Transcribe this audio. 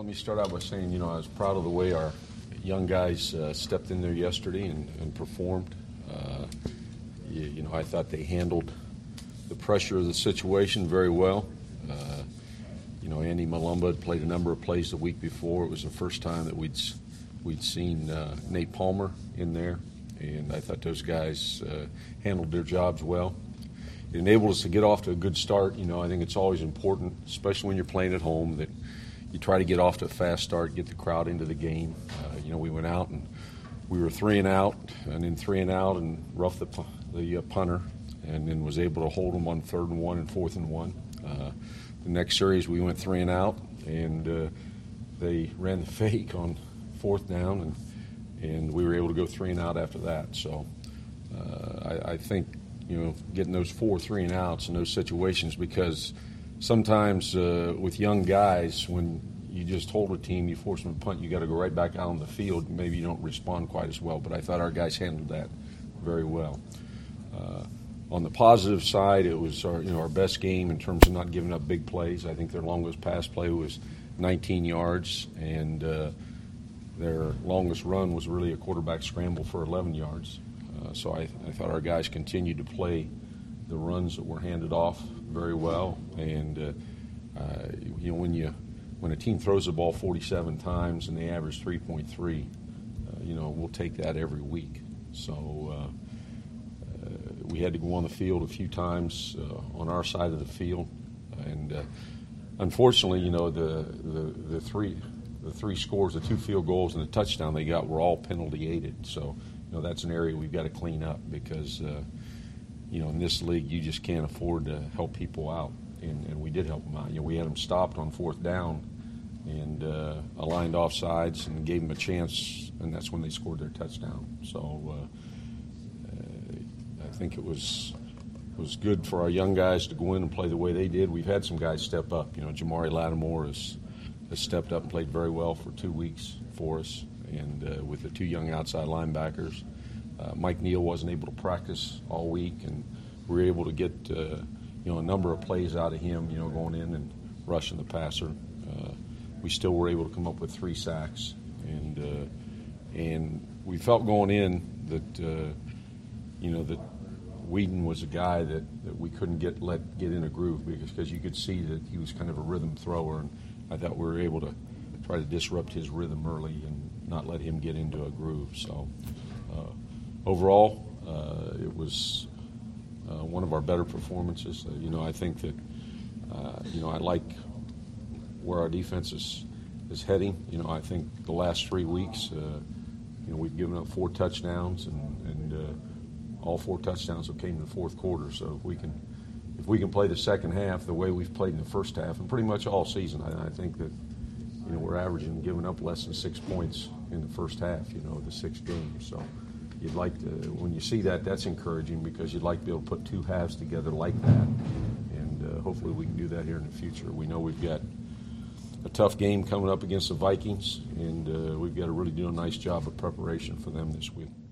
Let me start out by saying, I was proud of the way our young guys stepped in there yesterday and performed. I thought they handled the pressure of the situation very well. Andy Malumba had played a number of plays the week before. It was the first time that we'd seen Nate Palmer in there, and I thought those guys handled their jobs well. It enabled us to get off to a good start. I think it's always important, especially when you're playing at home, that you try to get off to a fast start, get the crowd into the game. We went out and we were 3 and out, and then 3 and out, and roughed the punter, and then was able to hold them on 3rd and 1 and 4th and 1. The next series we went 3 and out, and they ran the fake on 4th down, and we were able to go 3 and out after that. So I think getting those 4 3 and outs in those situations, because sometimes with young guys, when you just hold a team, you force them to punt, you got to go right back out on the field. Maybe you don't respond quite as well, but I thought our guys handled that very well. On the positive side, it was our best game in terms of not giving up big plays. I think their longest pass play was 19 yards, and their longest run was really a quarterback scramble for 11 yards. So I thought our guys continued to play the runs that were handed off very well. And when a team throws the ball 47 times and they average 3.3, we'll take that every week. So we had to go on the field a few times on our side of the field, and unfortunately, the three scores, the 2 field goals and the touchdown they got were all penalty aided. So that's an area we've got to clean up, because in this league you just can't afford to help people out, and we did help them out. We had them stopped on 4th down and aligned offsides and gave them a chance, and that's when they scored their touchdown. So I think it was good for our young guys to go in and play the way they did. We've had some guys step up. Jamari Lattimore has stepped up and played very well for 2 weeks for us, and with the 2 young outside linebackers. Mike Neal wasn't able to practice all week, and we were able to get a number of plays out of him, going in and rushing the passer. We still were able to come up with 3 sacks, and we felt going in that that Whedon was a guy that we couldn't let get in a groove, because you could see that he was kind of a rhythm thrower, and I thought we were able to try to disrupt his rhythm early and not let him get into a groove. So overall, it was one of our better performances. I think that I like where our defense is heading. I think the last 3 weeks, we've given up 4 touchdowns, and all 4 touchdowns have came in the 4th quarter. So if we can play the second half the way we've played in the first half, and pretty much all season, I think that we're averaging giving up less than 6 points in the first half, the 6 games. So you'd like to, when you see that, that's encouraging, because you'd like to be able to put 2 halves together like that, and hopefully we can do that here in the future. We know we've got a tough game coming up against the Vikings, and we've got to really do a nice job of preparation for them this week.